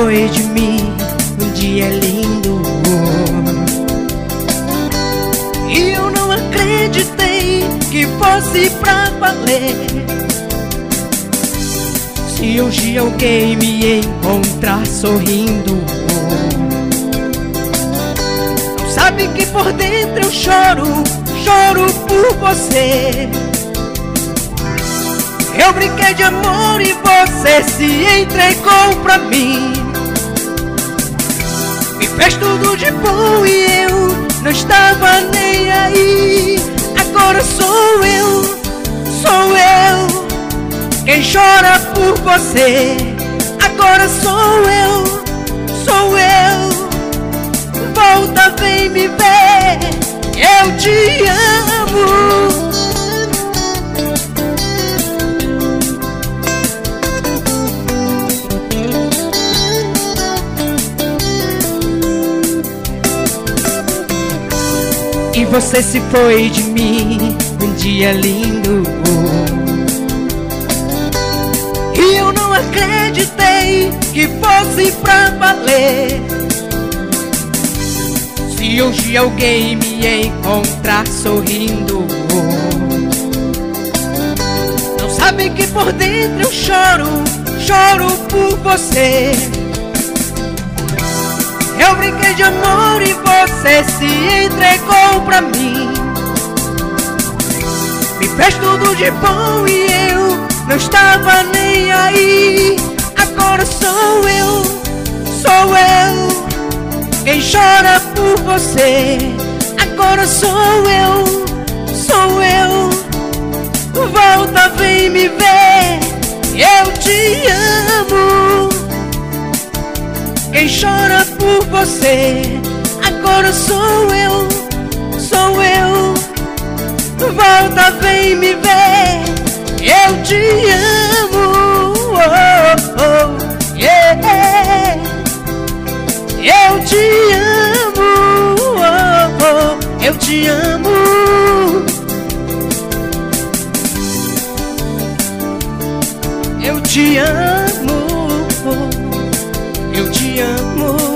foi de mim um dia lindo, e eu não acreditei que fosse pra valer. Se hoje alguém me encontrar sorrindo, não sabe que por dentro eu choro, choro por você. Eu brinquei de amor e você se entregou pra mim. Me fez tudo de bom e eu não estava nem aí. Agora sou eu quem chora por você. Agora sou eu. Volta, vem me ver, eu te amo. E você se foi de mim um dia lindo, e eu não acreditei que fosse pra valer. Se hoje alguém me encontrar sorrindo, não sabe que por dentro eu choro, choro por você. Eu brinquei de amor e você se entregou pra mim. Me fez tudo de bom e eu não estava nem aí. Agora sou eu quem chora por você. Agora sou eu. Volta, vem me ver, eu te amo. Quem chora por você. Agora sou eu. Volta, vem me ver, eu te amo. Yeah. Eu te amo. Eu te amo. Eu te amo. Eu te amo.